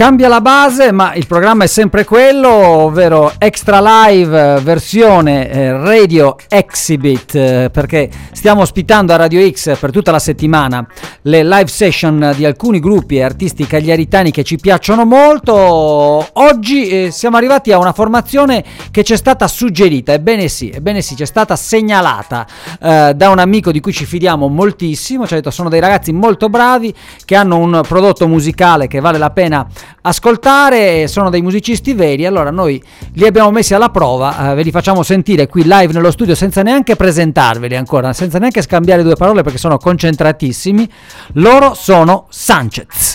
Cambia la base, ma il programma è sempre quello, ovvero Extra Live versione Radio Exhibit, perché stiamo ospitando a Radio X per tutta la settimana le live session di alcuni gruppi e artisti cagliaritani che ci piacciono molto. Oggi siamo arrivati a una formazione che ci è stata suggerita, ebbene sì, ci è stata segnalata da un amico di cui ci fidiamo moltissimo. Ci ha detto: sono dei ragazzi molto bravi che hanno un prodotto musicale che vale la pena ascoltare, sono dei musicisti veri. Allora noi li abbiamo messi alla prova, ve li facciamo sentire qui live nello studio senza neanche presentarveli ancora, senza neanche scambiare due parole perché sono concentratissimi. Loro sono Sanchez.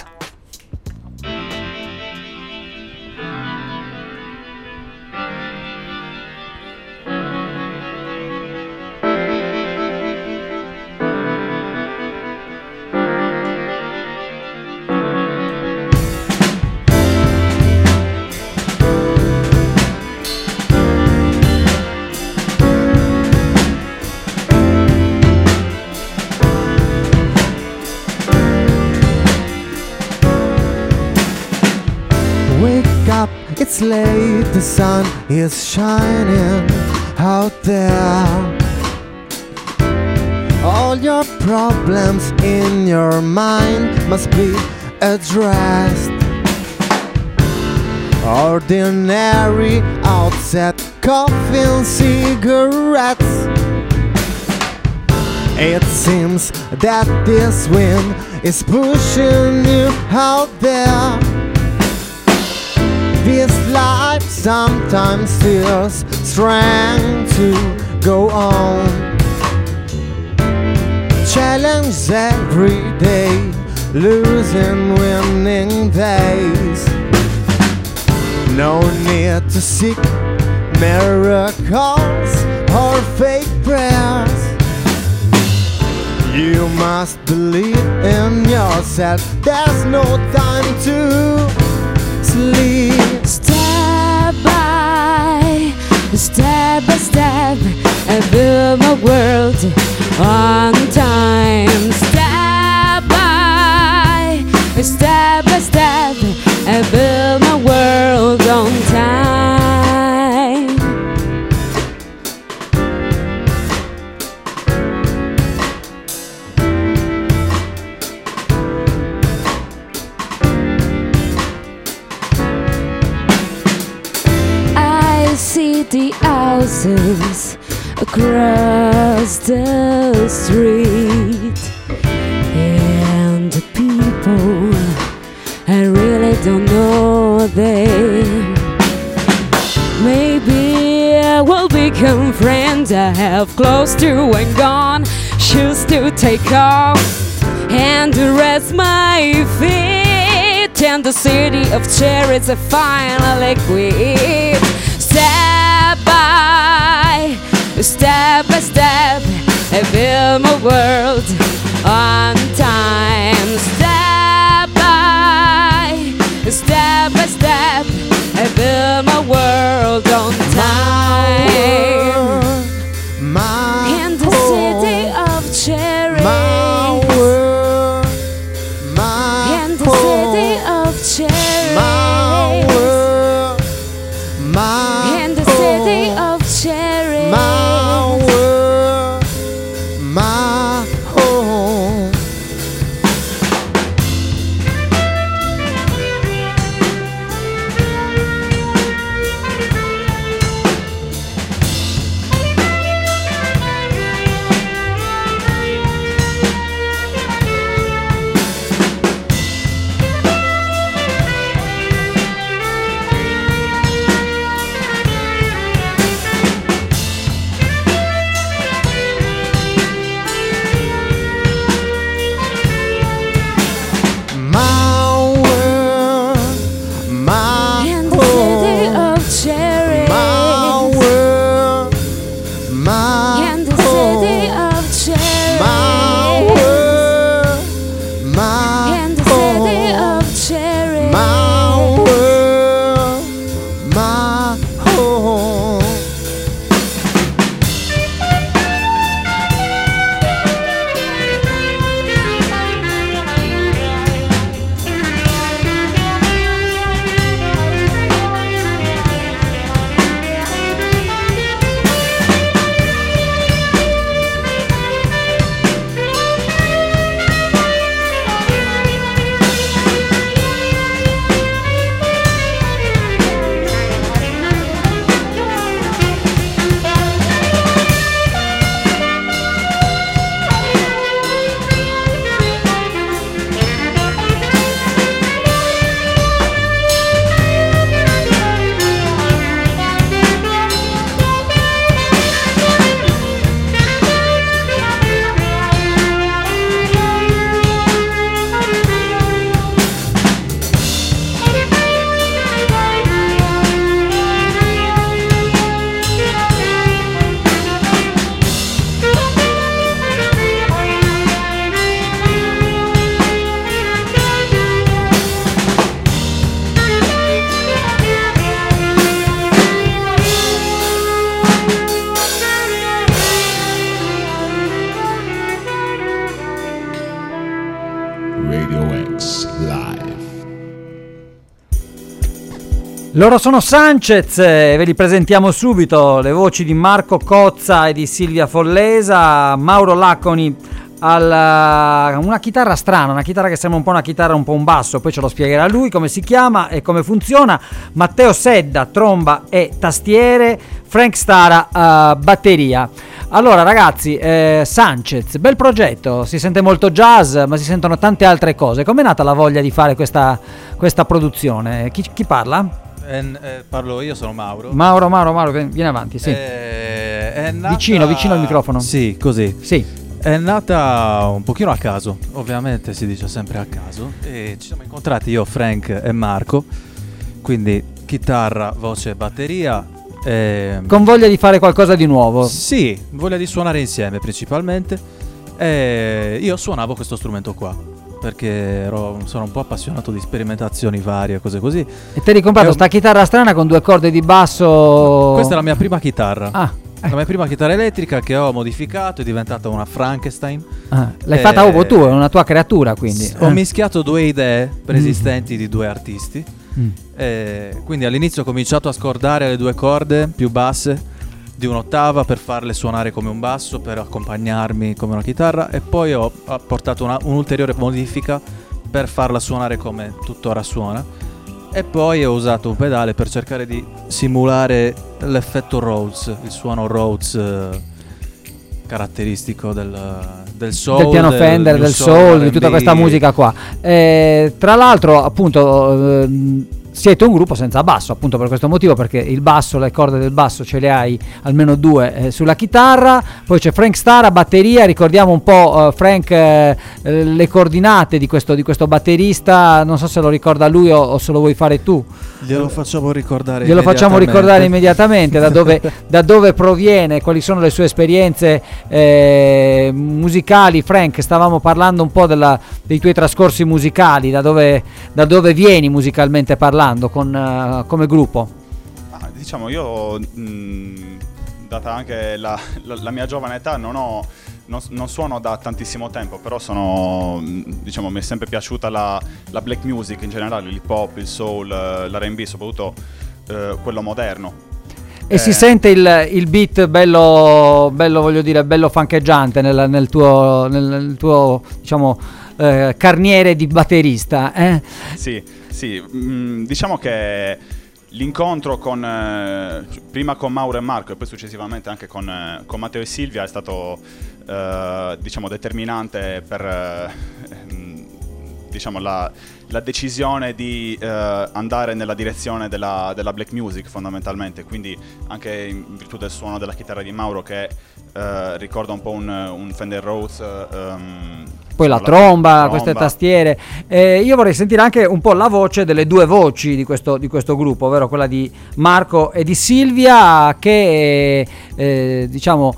It's late, the sun is shining out there. All your problems in your mind must be addressed. Ordinary outset coffee and cigarettes. It seems that this wind is pushing you out there. This life sometimes feels strength to go on. Challenge every day, losing winning days. No need to seek miracles or fake prayers. You must believe in yourself. There's no time to sleep. Step by step, I build my world on time. Step by step, I build my world on time. See the houses across the street and the people, I really don't know them. Maybe I will become friends. I have clothes to and gone, shoes to take off, and to rest my feet. And the city of cherries I finally quit. Step by step, I build my world on time. Step by step, I build my world on time. In the city of cherries, in the city of cherries. In the city of cherries, my world, my home. Loro sono Sanchez, ve li presentiamo subito, le voci di Marco Cozza e di Silvia Follesa, Mauro Lacconi una chitarra strana, una chitarra che sembra un po' una chitarra, un po' un basso, poi ce lo spiegherà lui come si chiama e come funziona, Matteo Sedda, tromba e tastiere, Frank Stara, batteria. Allora ragazzi, Sanchez, bel progetto, si sente molto jazz ma si sentono tante altre cose. Com'è nata la voglia di fare questa produzione? Chi parla? Parlo io, sono Mauro. Mauro, vieni avanti, sì. È nata... Vicino al microfono. Sì, così. Sì. È nata un pochino a caso, ovviamente si dice sempre a caso, e ci siamo incontrati io, Frank e Marco, quindi chitarra, voce, batteria. Con voglia di fare qualcosa di nuovo? Sì, voglia di suonare insieme principalmente. Io suonavo questo strumento qua perché sono un po' appassionato di sperimentazioni varie, cose così. E ti hai comprato sta chitarra strana con 2 corde di basso? Questa è la mia prima chitarra. La mia prima chitarra elettrica che ho modificato, è diventata una Frankenstein. L'hai fatta tu, è una tua creatura, quindi. Ho mischiato 2 idee preesistenti di 2 artisti. Quindi all'inizio ho cominciato a scordare le 2 corde più basse di un'ottava per farle suonare come un basso, per accompagnarmi come una chitarra, e poi ho portato un'ulteriore modifica per farla suonare come tuttora suona. E poi ho usato un pedale per cercare di simulare l'effetto Rhodes, il suono Rhodes caratteristico del soul, del piano Fender, del soul, di tutta questa musica qua. Tra l'altro, appunto, siete un gruppo senza basso, appunto per questo motivo, perché il basso, le corde del basso ce le hai almeno 2 sulla chitarra. Poi c'è Frank Stara, batteria. Ricordiamo un po', Frank, le coordinate di questo batterista, non so se lo ricorda lui o se lo vuoi fare tu. Glielo facciamo ricordare immediatamente da dove proviene, quali sono le sue esperienze musicali. Frank, stavamo parlando un po' dei tuoi trascorsi musicali, da dove vieni musicalmente parlando come gruppo. Diciamo, io data anche la mia giovane età non suono da tantissimo tempo, però diciamo, mi è sempre piaciuta la black music in generale, l'hip hop, il soul, l'R&B, soprattutto quello moderno. E si sente il beat bello, voglio dire, bello funcheggiante nel tuo diciamo carniere di batterista, eh? Sì, diciamo che l'incontro prima con Mauro e Marco e poi successivamente anche con Matteo e Silvia è stato diciamo determinante per diciamo la decisione di andare nella direzione della black music fondamentalmente, quindi anche in virtù del suono della chitarra di Mauro che ricorda un po' un Fender Rhodes, poi la tromba, queste tastiere. Io vorrei sentire anche un po' la voce delle 2 voci di questo gruppo, ovvero quella di Marco e di Silvia, che diciamo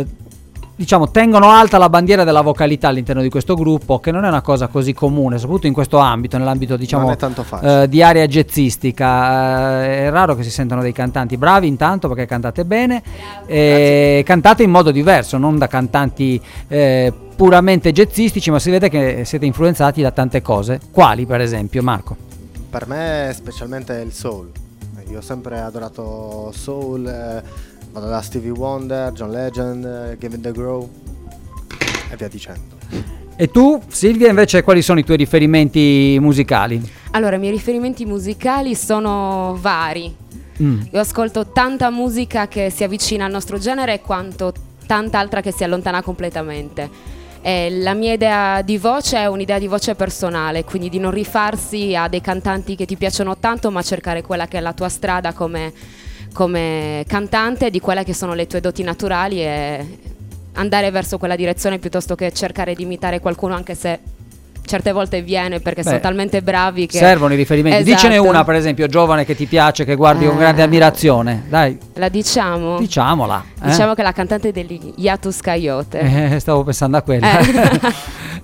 tengono alta la bandiera della vocalità all'interno di questo gruppo, che non è una cosa così comune, soprattutto in questo ambito, nell'ambito diciamo non è tanto facile. Di area jazzistica. È raro che si sentano dei cantanti bravi, intanto, perché cantate bene, cantate in modo diverso, non da cantanti puramente jazzistici, ma si vede che siete influenzati da tante cose. Quali, per esempio, Marco? Per me specialmente il soul. Io ho sempre adorato soul, vado da Stevie Wonder, John Legend, Gavin DeGraw e via dicendo. E tu, Silvia, invece, quali sono i tuoi riferimenti musicali? Allora, i miei riferimenti musicali sono vari. Io ascolto tanta musica che si avvicina al nostro genere quanto tanta altra che si allontana completamente. La mia idea di voce è un'idea di voce personale, quindi di non rifarsi a dei cantanti che ti piacciono tanto, ma cercare quella che è la tua strada come cantante, di quelle che sono le tue doti naturali, e andare verso quella direzione piuttosto che cercare di imitare qualcuno, anche se certe volte viene, perché sono talmente bravi che servono i riferimenti. Esatto. Dicene una, per esempio, giovane che ti piace, che guardi con grande ammirazione. Dai, la diciamo? Diciamola. Diciamo che è la cantante degli Yatus Coyote. Stavo pensando a quella.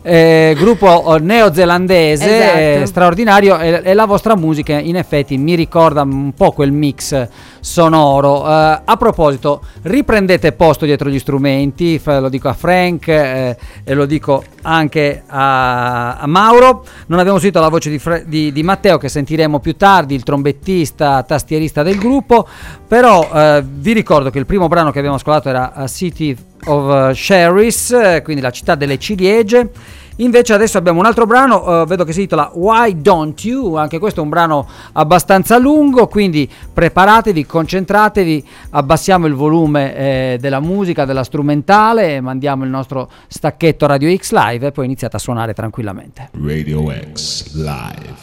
gruppo neozelandese, Esatto. straordinario, e la vostra musica in effetti mi ricorda un po' quel mix sonoro. A proposito, riprendete posto dietro gli strumenti, lo dico a Frank e lo dico anche a Mauro. Non abbiamo sentito la voce di Matteo, che sentiremo più tardi, il trombettista tastierista del gruppo, però vi ricordo che il primo brano che abbiamo ascoltato era City of Cherries, quindi la città delle ciliegie. Invece adesso abbiamo un altro brano, vedo che si intitola Why Don't You, anche questo è un brano abbastanza lungo, quindi preparatevi, concentratevi, abbassiamo il volume della musica, della strumentale, mandiamo il nostro stacchetto Radio X Live e poi iniziate a suonare tranquillamente. Radio X Live.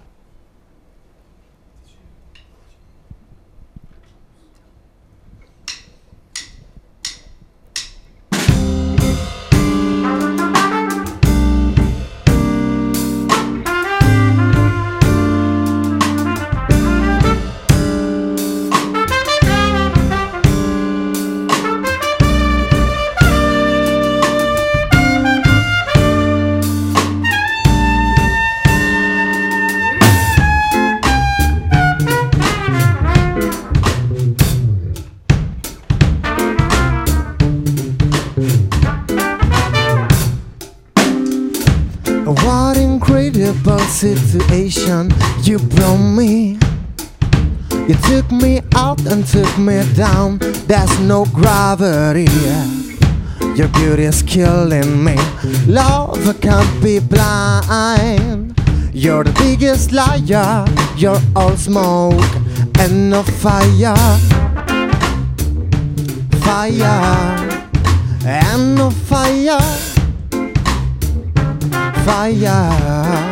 What incredible situation you brought me. You took me out and took me down. There's no gravity. Your beauty is killing me. Love can't be blind. You're the biggest liar. You're all smoke and no fire. Fire and no fire. Fire.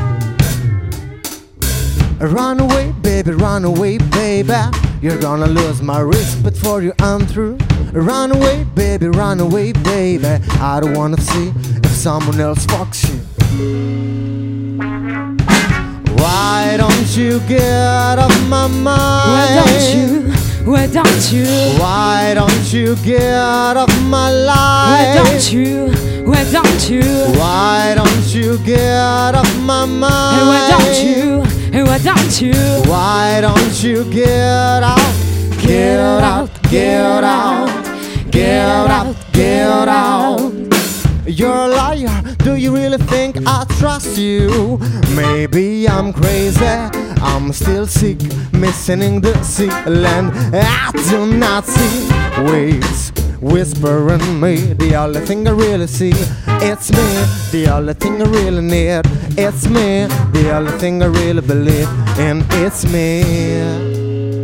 Run away, baby, run away, baby. You're gonna lose my respect for you, I'm through. Run away, baby, run away, baby. I don't wanna see if someone else fucks you. Why don't you get off my mind? Why don't you? Why don't you? Why don't you get off my life? Why don't you? Why don't you? Why don't you get off my mind? Hey, why don't you? Hey, why don't you? Why don't you get out? Get out, get out, get out, get out. You're a liar, do you really think I trust you? Maybe I'm crazy, I'm still sick, missing in the sea land. I do not see waves whispering me. The only thing I really see, it's me. The only thing I really need, it's me. The only thing I really believe in, it's me.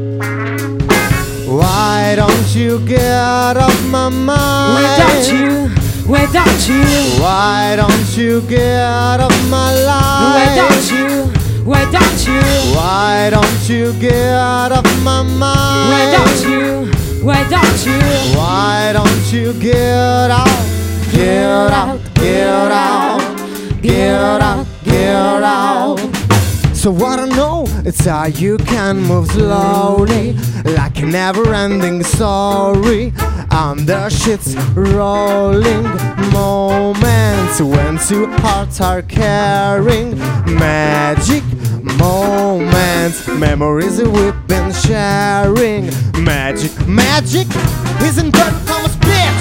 Why don't you get off my mind? Why don't you? Why don't you? Why don't you get off my life? Why don't you? Why don't you? Why don't you get off my mind? Why don't you? Why don't you? Why don't you get out? Get out, get out, get out, get out. So what I know, it's how you can move slowly, like a never-ending story. And the shit's rolling, moments when two hearts are caring. Magic moments, memories we've been sharing. Magic, magic, isn't that how much bitch?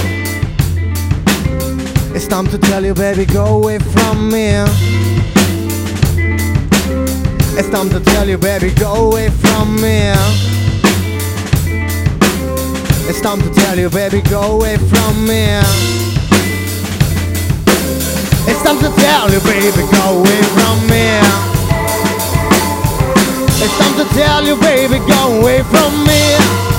It's time to tell you, baby, go away from me. It's time to tell you, baby, go away from me. It's time to tell you, baby, go away from me. It's time to tell you, baby, go away from me. It's time to tell you, baby, go away from me.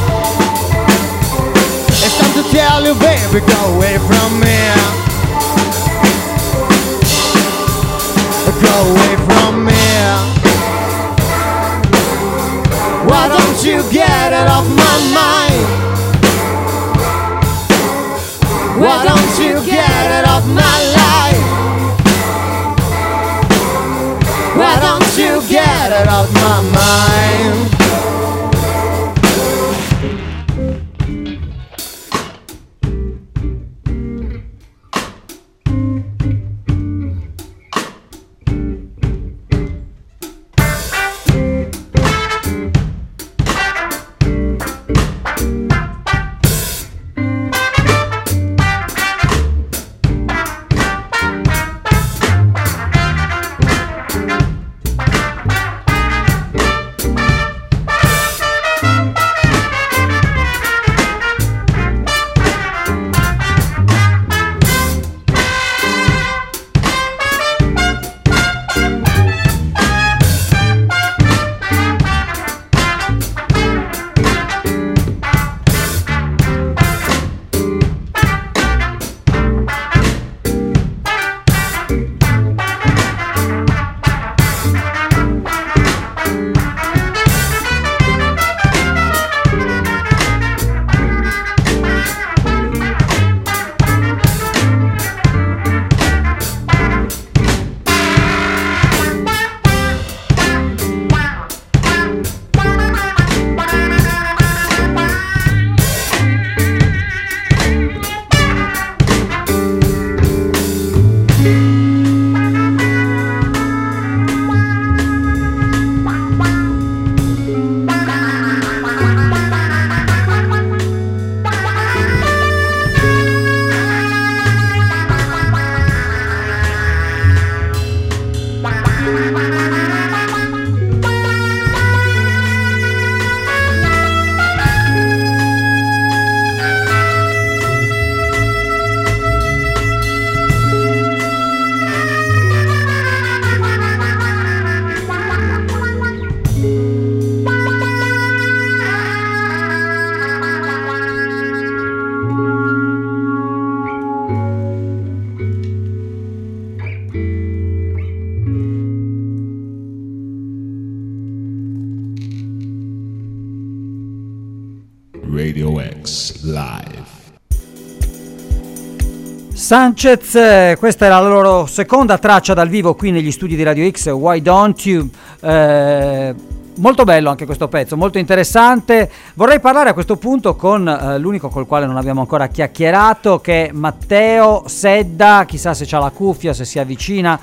It's time to tell you, baby, go away from me. Go away from me. Why don't you get it off my mind? Why don't you get it off my life? Why don't you get it off my mind? Radio X Live. Sanchez, questa è la loro seconda traccia dal vivo qui negli studi di Radio X, Why Don't You? Molto bello anche questo pezzo, molto interessante. Vorrei parlare a questo punto con l'unico col quale non abbiamo ancora chiacchierato, che è Matteo Sedda, chissà se c'ha la cuffia, se si avvicina,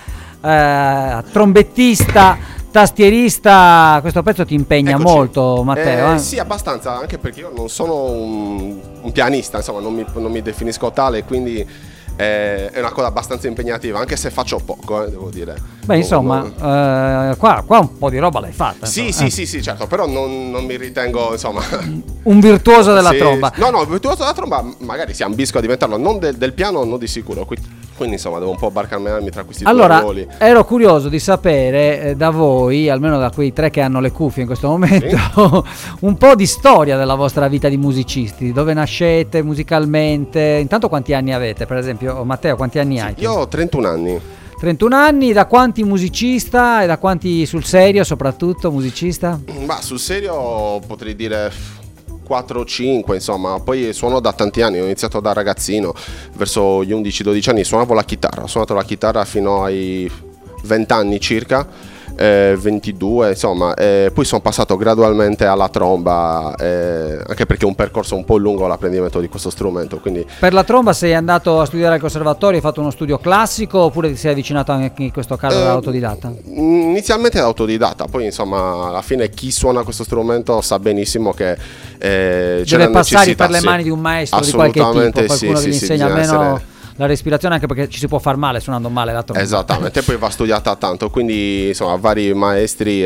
trombettista, tastierista. Questo pezzo ti impegna Eccoci. molto, Matteo? Sì, abbastanza, anche perché io non sono un pianista, insomma, non mi definisco tale, quindi è una cosa abbastanza impegnativa, anche se faccio poco, devo dire. Beh, insomma, qua un po' di roba l'hai fatta. Sì, certo, però non mi ritengo, insomma, un virtuoso della sì, tromba. No, virtuoso della tromba magari si ambisco a diventarlo, non del piano, non di sicuro. Quindi insomma devo un po' barcarmi tra questi due ruoli. Allora, ero curioso di sapere da voi, almeno da quei tre che hanno le cuffie in questo momento, un po' di storia della vostra vita di musicisti, dove nascete musicalmente. Intanto quanti anni avete, per esempio? Matteo, quanti anni hai? Io ho 31 anni. 31 anni, da quanti musicista e da quanti sul serio soprattutto musicista? Ma sul serio potrei dire 4 o 5, insomma, poi suono da tanti anni, ho iniziato da ragazzino, verso gli 11-12 anni suonavo la chitarra, ho suonato la chitarra fino ai 20 anni circa, 22 insomma, poi sono passato gradualmente alla tromba, anche perché è un percorso un po' lungo l'apprendimento di questo strumento, quindi... Per la tromba sei andato a studiare al conservatorio, hai fatto uno studio classico oppure ti sei avvicinato anche in questo caso all'autodidatta? Inizialmente autodidatta, poi insomma alla fine chi suona questo strumento sa benissimo che deve passare per le mani di un maestro di qualche tipo, qualcuno che gli insegna almeno la respirazione, anche perché ci si può far male suonando male la tromba. Esattamente, poi va studiata tanto, quindi insomma vari maestri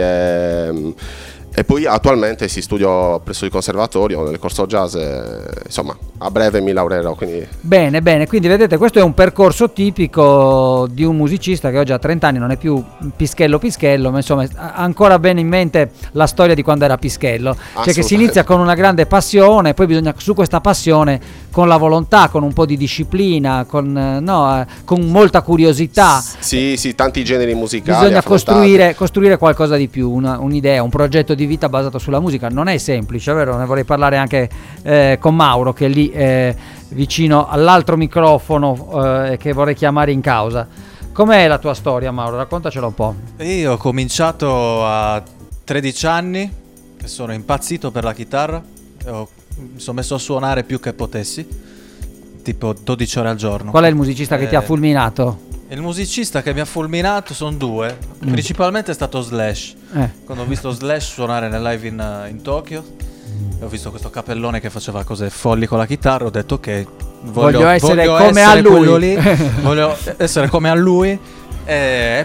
e poi attualmente si studio presso il conservatorio nel corso jazz, insomma a breve mi laureerò, quindi... Bene, quindi vedete, questo è un percorso tipico di un musicista che oggi ha 30 anni, non è più pischello, ma insomma ha ancora bene in mente la storia di quando era pischello, cioè che si inizia con una grande passione, poi bisogna su questa passione, con la volontà, con un po' di disciplina, con molta curiosità. Sì, tanti generi musicali. Bisogna costruire qualcosa di più, un'idea, un progetto di vita basato sulla musica. Non è semplice, vero? Ne vorrei parlare anche con Mauro, che è lì vicino all'altro microfono, che vorrei chiamare in causa. Com'è la tua storia, Mauro? Raccontacela un po'. Io ho cominciato a 13 anni, che sono impazzito per la chitarra, mi sono messo a suonare più che potessi, tipo 12 ore al giorno. Qual è il musicista che ti ha fulminato? Il musicista che mi ha fulminato sono due, principalmente è stato Slash. Quando ho visto Slash suonare nel live in Tokyo, ho visto questo capellone che faceva cose folli con la chitarra, ho detto ok, voglio essere come a lui. Voglio essere come a lui. E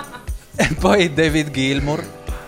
poi David Gilmour,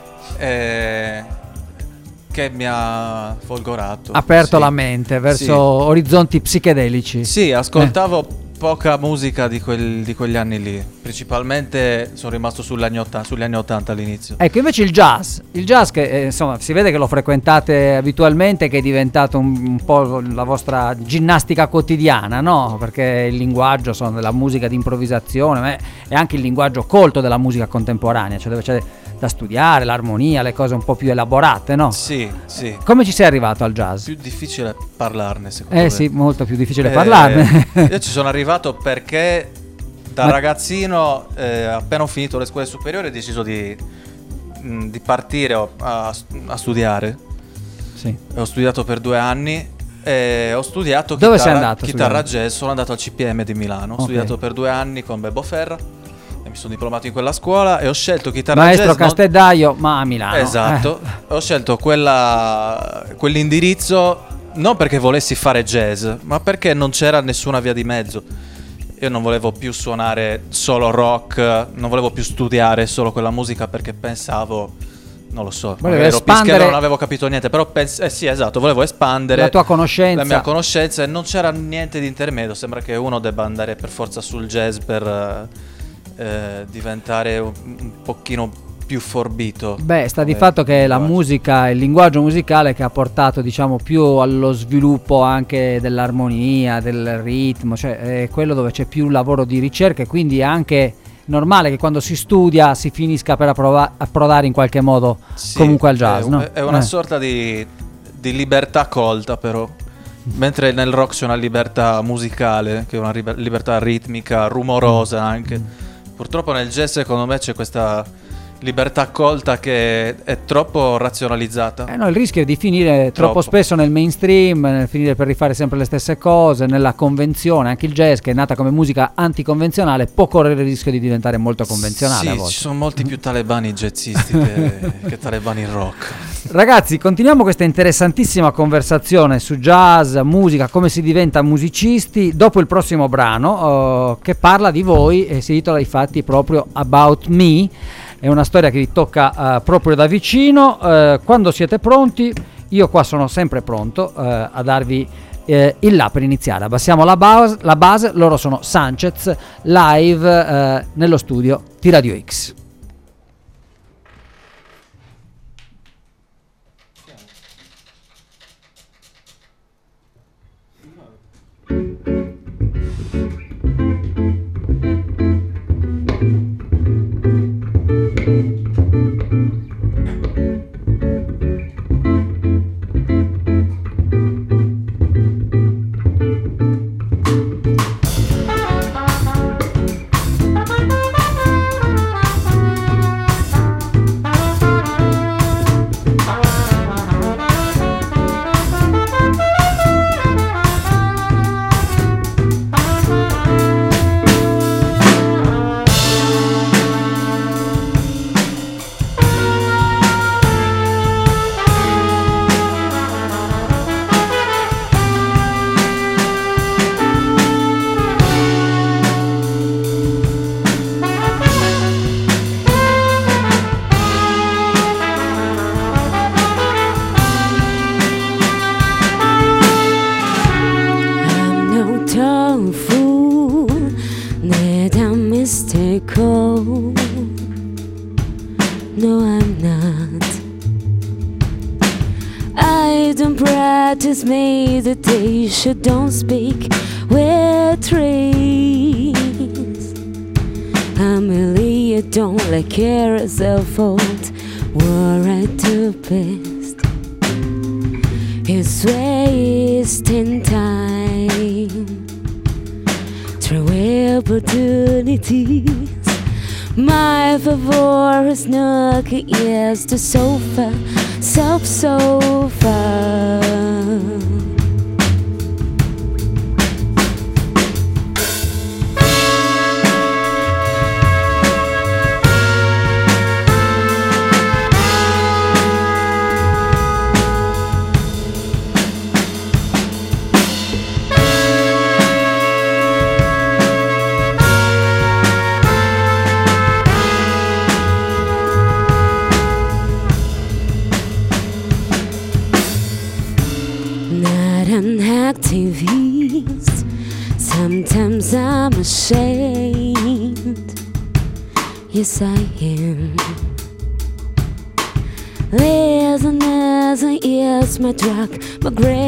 che mi ha folgorato, aperto la mente verso orizzonti psichedelici. Sì, ascoltavo poca musica di quegli anni lì, principalmente sono rimasto sugli anni 80 all'inizio. Ecco, invece il jazz che insomma si vede che lo frequentate abitualmente, che è diventato un po' la vostra ginnastica quotidiana, no? Perché il linguaggio della musica di improvvisazione è anche il linguaggio colto della musica contemporanea, cioè dove c'è da studiare l'armonia, le cose un po' più elaborate, no? Sì. Come ci sei arrivato al jazz? Più difficile parlarne, secondo me. Sì, molto più difficile parlarne. Io ci sono arrivato perché da ragazzino, appena ho finito le scuole superiori, ho deciso di partire a studiare. Sì. Ho studiato per 2 anni e ho studiato Dove sei andato? Chitarra jazz, sono andato al CPM di Milano, ho studiato per 2 anni con Bebbo Ferra. Mi sono diplomato in quella scuola e ho scelto chitarra Maestro jazz. Castellaio, ma a Milano. Esatto. Ho scelto quell'indirizzo non perché volessi fare jazz, ma perché non c'era nessuna via di mezzo. Io non volevo più suonare solo rock, non volevo più studiare solo quella musica, perché pensavo, non lo so, ero pischello, non avevo capito niente, però sì, esatto, volevo espandere la tua conoscenza, la mia conoscenza, e non c'era niente di intermedio. Sembra che uno debba andare per forza sul jazz per diventare un pochino più forbito. Sta di fatto che la musica, il linguaggio musicale che ha portato, diciamo, più allo sviluppo anche dell'armonia, del ritmo, cioè è quello dove c'è più lavoro di ricerca, e quindi è anche normale che quando si studia si finisca per approdare in qualche modo comunque al jazz, no? È una sorta di di libertà colta però. Mentre nel rock c'è una libertà musicale, che è una libertà ritmica, rumorosa anche. Purtroppo nel jazz secondo me c'è questa libertà colta che è troppo razionalizzata. No, il rischio è di finire troppo spesso nel mainstream, finire per rifare sempre le stesse cose, nella convenzione. Anche il jazz, che è nata come musica anticonvenzionale, può correre il rischio di diventare molto convenzionale. Sì, a volte. ci sono molti più talebani jazzisti che talebani rock. Ragazzi, continuiamo questa interessantissima conversazione su jazz, musica, come si diventa musicisti, dopo il prossimo brano che parla di voi e si intitola infatti proprio About Me. È una storia che vi tocca proprio da vicino. Quando siete pronti, io qua sono sempre pronto a darvi il là per iniziare. Abbassiamo la base, loro sono Sanchez, live nello studio di Radio X. Meditation, don't speak with trees. Amelia, don't let carousel fold. War at the best. It's wasting time through opportunities. My favor is knocking, yes, the sofa, soft sofa. Activist. Sometimes I'm ashamed. Yes, I am. Laziness is my drug, my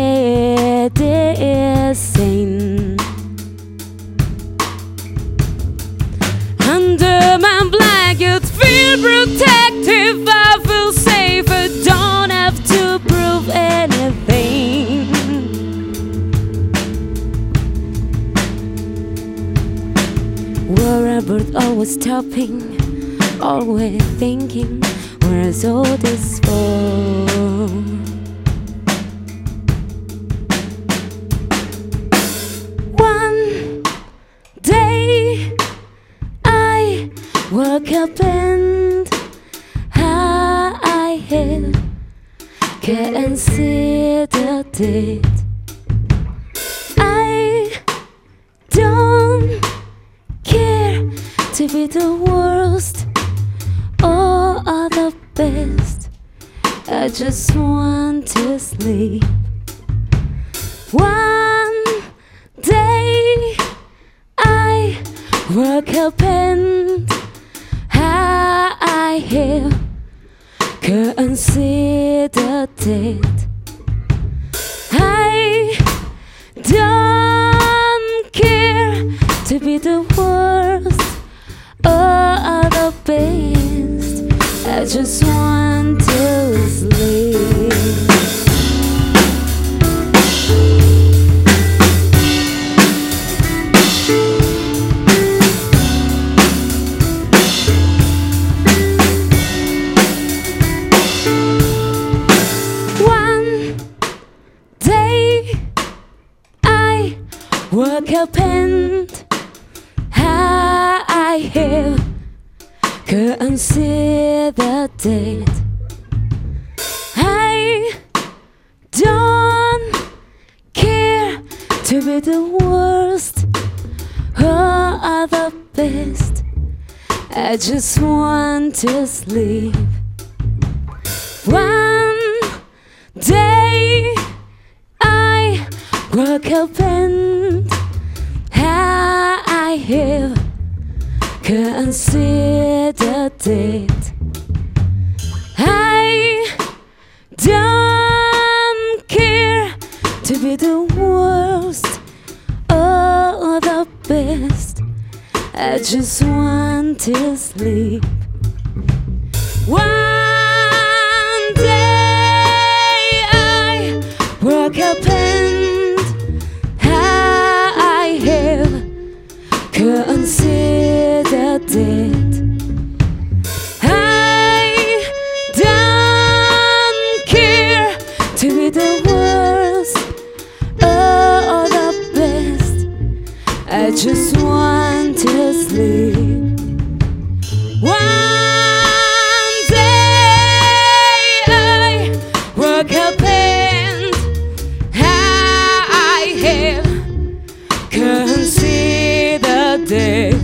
greatest sin. Under my blanket, feel protective. I feel safe. I don't have to prove anything. Worry about always stopping, always thinking, where's all this for? One day I woke up and I can't see the date. I don't care to be the worst or the best. I just want to sleep. One day I woke up and I couldn't see the date. I don't care to be the worst or the best. I just want to sleep. Walk up and I have considered it. I don't care to be the worst or the best. I just want to sleep. One day I woke up and I have considered it. I don't care to be the worst or the best. I just want to sleep. One day I woke up and I have considered it. I don't care to be the worst or the best. I just want to sleep. One day I woke up and I have considered it.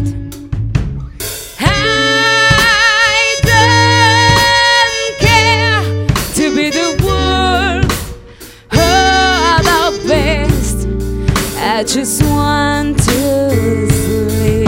I don't care to be the worst or the best. I just want to sleep.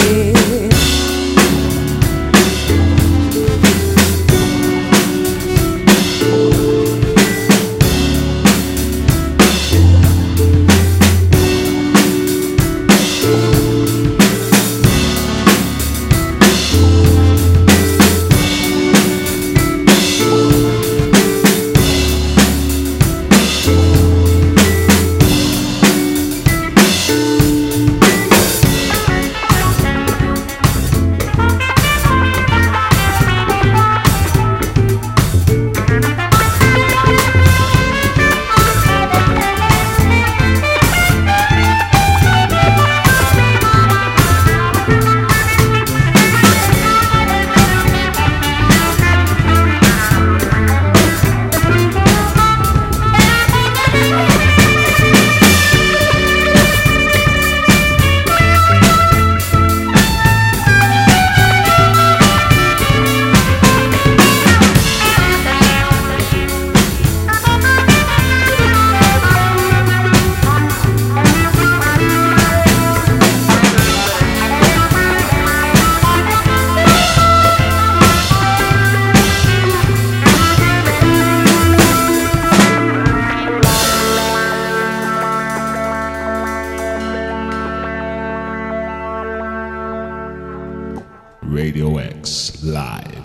Radio X Live.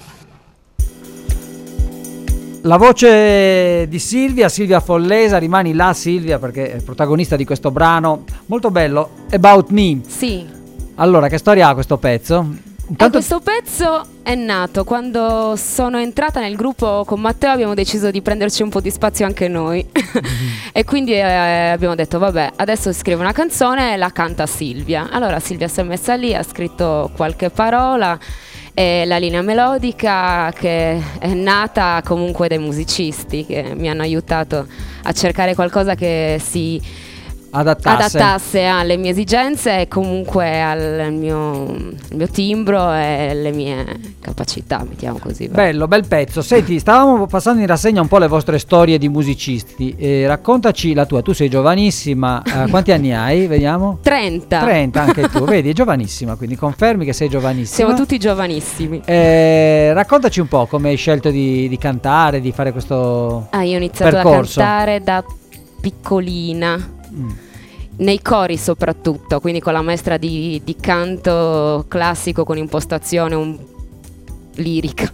La voce di Silvia Follesa, rimani là Silvia perché è protagonista di questo brano molto bello, About Me. Sì. Allora, che storia ha questo pezzo? Intanto... Questo pezzo è nato quando sono entrata nel gruppo con Matteo, abbiamo deciso di prenderci un po' di spazio anche noi e quindi abbiamo detto vabbè, adesso scrivo una canzone e la canta Silvia. Allora Silvia si è messa lì, ha scritto qualche parola e la linea melodica che è nata comunque dai musicisti che mi hanno aiutato a cercare qualcosa che si adattasse alle mie esigenze e comunque al mio timbro e alle mie capacità, mettiamo così. Bello, bel pezzo. Senti, stavamo passando in rassegna un po' le vostre storie di musicisti. Raccontaci la tua, tu sei giovanissima, quanti anni hai? Vediamo. 30. 30 anche tu, vedi, è giovanissima, quindi confermi che sei giovanissima. Siamo tutti giovanissimi. Raccontaci un po' come hai scelto di cantare, di fare questo io ho iniziato percorso. a cantare da piccolina. Nei cori soprattutto, quindi con la maestra di canto classico con impostazione lirica.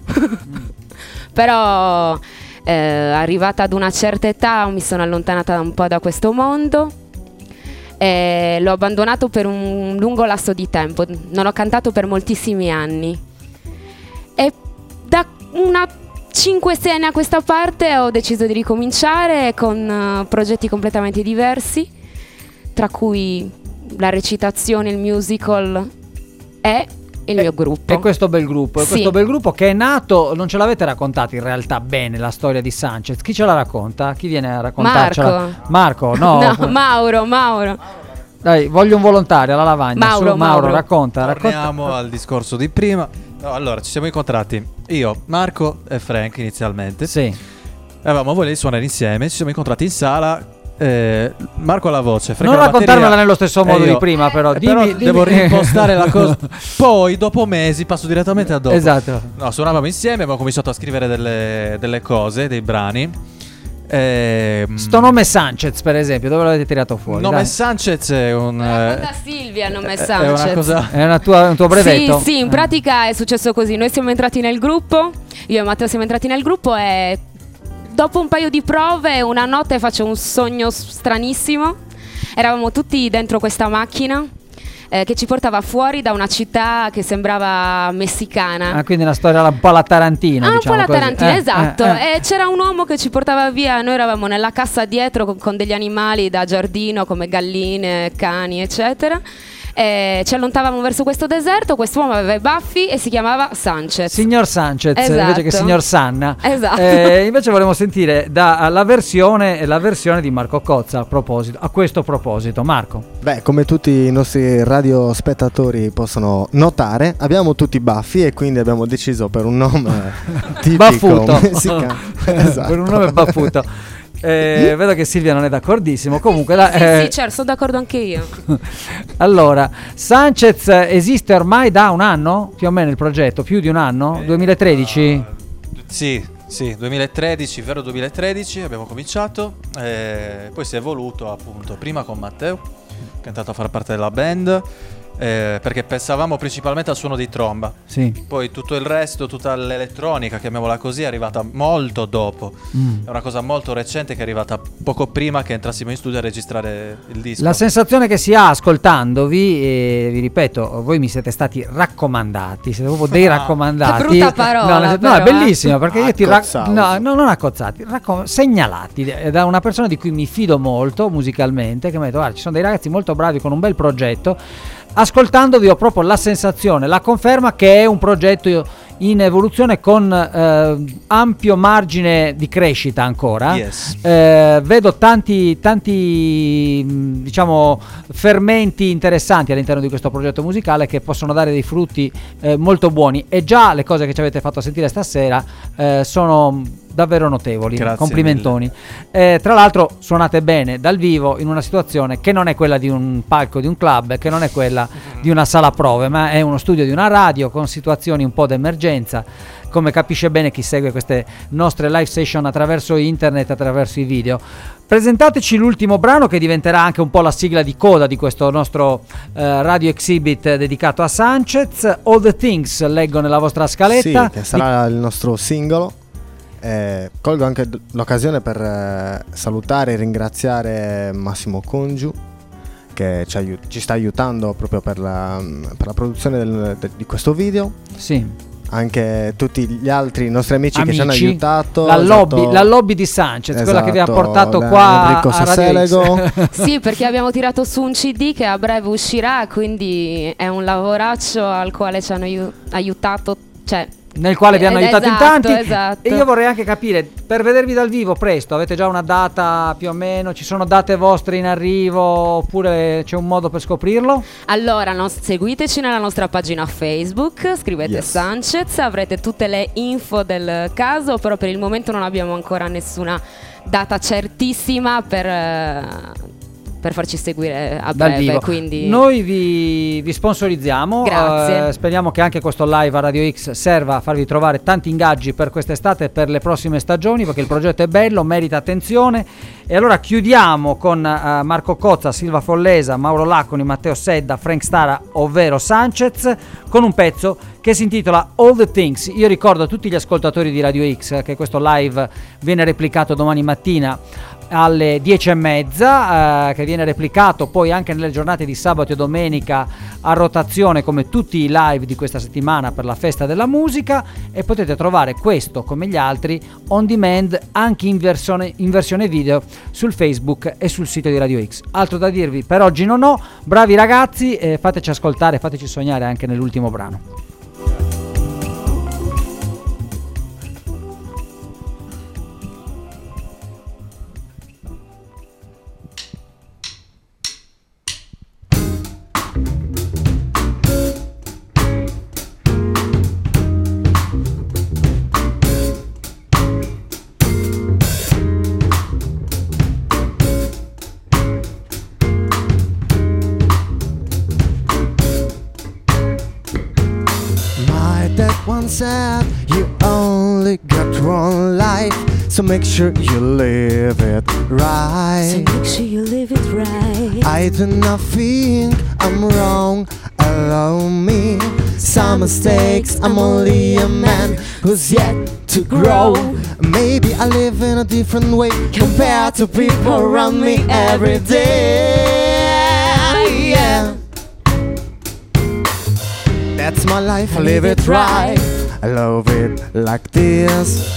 Però arrivata ad una certa età mi sono allontanata un po' da questo mondo e l'ho abbandonato per un lungo lasso di tempo. Non ho cantato per moltissimi anni e da una 5-6 anni a questa parte ho deciso di ricominciare con progetti completamente diversi, tra cui la recitazione, il musical è il mio gruppo. E questo bel gruppo, Sì. questo bel gruppo che è nato, non ce l'avete raccontato in realtà bene la storia di Sanchez. Chi ce la racconta? Chi viene a raccontarcela? Marco, no? No, Mauro. Dai, voglio un volontario alla lavagna. Mauro, racconta. Torniamo al discorso di prima. No, allora, ci siamo incontrati io, Marco e Frank inizialmente. Sì. Avevamo voglia di suonare insieme, ci siamo incontrati in sala. Marco alla voce, Frank Non alla raccontarmela batteria, nello stesso modo di prima, però. Dimmi. Devo rimpostare la cosa. Poi, dopo mesi, passo direttamente a dopo. Esatto. No, suonavamo insieme, abbiamo cominciato a scrivere delle cose, dei brani. Sto nome Sanchez, per esempio, dove l'avete tirato fuori? Nome Dai. Sanchez è un. Da Silvia, nome È Sanchez. una cosa. È un tuo brevetto? Sì, in pratica è successo così. Noi siamo entrati nel gruppo, io e Matteo siamo entrati nel gruppo e dopo un paio di prove, una notte faccio un sogno stranissimo. Eravamo tutti dentro questa macchina che ci portava fuori da una città che sembrava messicana. Ah, quindi una storia un po' alla Tarantino, un diciamo po' la così. Tarantina, esatto. E c'era un uomo che ci portava via. Noi eravamo nella cassa dietro con degli animali da giardino come galline, cani, eccetera. E ci allontanavamo verso questo deserto. Quest'uomo aveva i baffi e si chiamava Sanchez. Signor Sanchez, Esatto. invece che signor Sanna. Esatto. Invece volevo sentire la versione di Marco Cozza a questo proposito. Marco. Beh, come tutti i nostri radiospettatori possono notare, abbiamo tutti baffi e quindi abbiamo deciso per un nome tipico Baffuto. messicano. Esatto. Per un nome baffuto. Vedo che Silvia non è d'accordissimo. Comunque, Sì, certo, sono d'accordo anche io. allora, Sanchez esiste ormai da un anno, più o meno il progetto, più di un anno? 2013? Sì, 2013, vero 2013 abbiamo cominciato, poi si è evoluto appunto prima con Matteo, che è entrato a far parte della band, perché pensavamo principalmente al suono di tromba. Sì. Poi tutto il resto, tutta l'elettronica, chiamiamola così, è arrivata molto dopo. È una cosa molto recente che è arrivata poco prima che entrassimo in studio a registrare il disco. La sensazione che si ha ascoltandovi, vi ripeto, voi mi siete stati raccomandati, siete proprio dei raccomandati. Che brutta parola, no, è però, bellissimo perché io ti Accozzati. non accozzati, segnalati da una persona di cui mi fido molto musicalmente, che mi ha detto guarda, ci sono dei ragazzi molto bravi con un bel progetto. Ascoltandovi ho proprio la sensazione, la conferma che è un progetto in evoluzione con ampio margine di crescita ancora. Yes. Vedo tanti diciamo fermenti interessanti all'interno di questo progetto musicale che possono dare dei frutti molto buoni, e già le cose che ci avete fatto sentire stasera sono davvero notevoli. Grazie complimentoni. Tra l'altro suonate bene dal vivo in una situazione che non è quella di un palco di un club, che non è quella di una sala prove, ma è uno studio di una radio con situazioni un po' d'emergenza, come capisce bene chi segue queste nostre live session attraverso internet, attraverso i video. Presentateci l'ultimo brano che diventerà anche un po' la sigla di coda di questo nostro radio exhibit dedicato a Sanchez. All the Things, leggo nella vostra scaletta. Sì, che sarà il nostro singolo. Colgo anche l'occasione per salutare e ringraziare Massimo Congiu, che ci sta aiutando proprio per la produzione di questo video. Sì. Anche tutti gli altri nostri amici che ci hanno aiutato. La lobby di Sanchez, quella che vi ha portato qua a Radio X. Sì, perché abbiamo tirato su un CD che a breve uscirà, quindi è un lavoraccio al quale ci hanno aiutato, cioè nel quale vi hanno aiutato in tanti. Esatto. E io vorrei anche capire, per vedervi dal vivo presto, avete già una data più o meno? Ci sono date vostre in arrivo oppure c'è un modo per scoprirlo? Allora, seguiteci nella nostra pagina Facebook, scrivete Yes. Sanchez, avrete tutte le info del caso, però per il momento non abbiamo ancora nessuna data certissima per farci seguire a Dal breve, vivo. quindi Noi vi sponsorizziamo. Grazie. Speriamo che anche questo live a Radio X serva a farvi trovare tanti ingaggi per quest'estate e per le prossime stagioni, perché il progetto è bello, merita attenzione. E allora chiudiamo con Marco Cozza, Silva Follesa, Mauro Laconi, Matteo Sedda, Frank Stara, ovvero Sanchez, con un pezzo che si intitola All the Things. Io ricordo a tutti gli ascoltatori di Radio X che questo live viene replicato domani mattina alle 10:30, che viene replicato poi anche nelle giornate di sabato e domenica a rotazione come tutti i live di questa settimana per la festa della musica, e potete trovare questo come gli altri on demand anche in versione video sul Facebook e sul sito di Radio X. Altro da dirvi per oggi non ho. Bravi ragazzi, fateci ascoltare, fateci sognare anche nell'ultimo brano. Said you only got one life, so make sure you live it right. So make sure you live it right. I do not think I'm wrong, allow me some mistakes. I'm only a man who's yet to grow. Maybe I live in a different way compared to people around me every day. Yeah. That's my life, I live it right. I love it like this.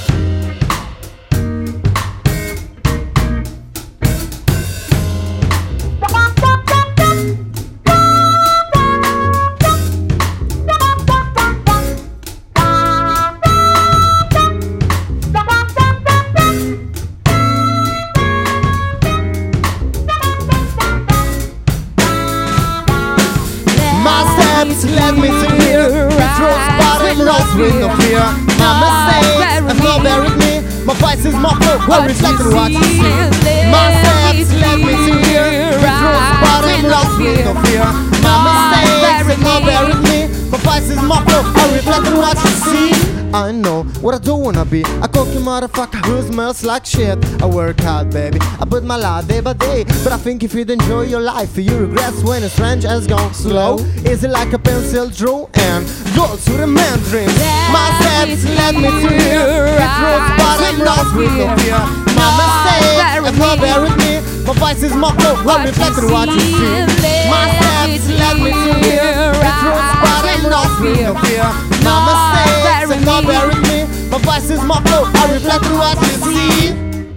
Let me to here, with no fear. My mistakes have not buried me. My voice is more full, well reflecting what you see. My steps led me to here. It rose bottom lost with no fear. My mistakes have not buried me. My voice is more full, well reflecting what you see. I know what I don't wanna be, a cocky motherfucker who smells like shit. I work hard, baby, I put my life day by day. But I think if you'd enjoy your life, you regret when a strange has gone slow. Is it like a pencil draw and go to the man dream? My steps led me to here. It rose bottom lost with no fear. My mistakes have not buried me. My voice is more full, well reflecting what you see. My steps led me to here. It rose bottom lost with no fear. My mistakes have not buried me. My voice is more full, I reflect what you see.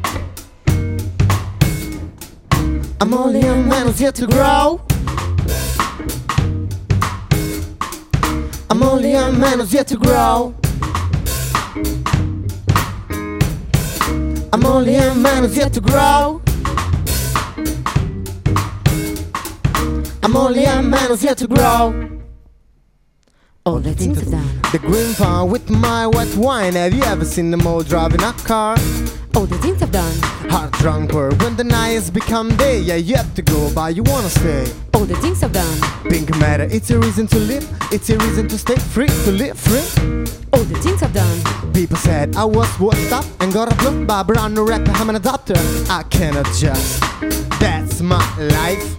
I'm only a man who's yet to grow. I'm only a man who's yet to grow. I'm only a man who's yet to grow. I'm only a man who's yet to grow. All the things I've done. The green farm with my white wine. Have you ever seen them all driving a car? All the things I've done. Hard drunker when the nights become day. Yeah, you have to go, but you wanna stay. All the things I've done. Pink matter, it's a reason to live. It's a reason to stay free, to live free. All the things I've done. People said I was washed up and got a blood by brand new rapper. I'm an adopter. I can adjust. That's my life.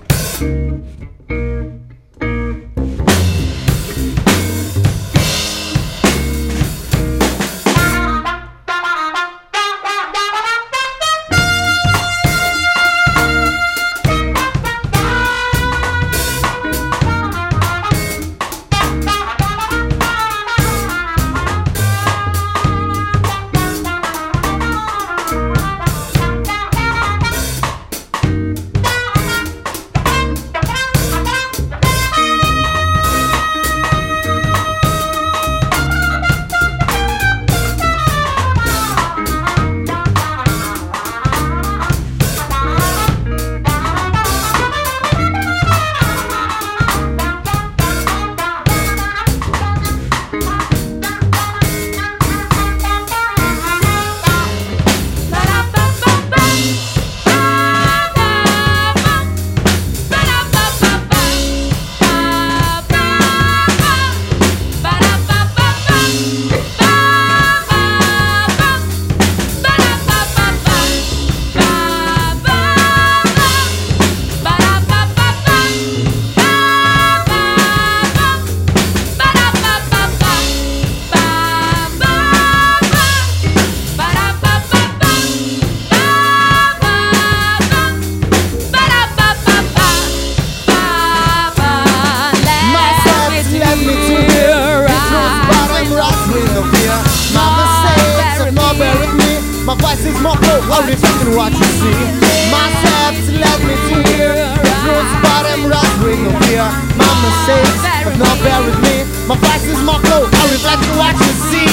I reflect in what you see. My steps led me to here. Roots bottom right with no fear. My mistakes have not buried me. My vice is my code, I reflect in what you see.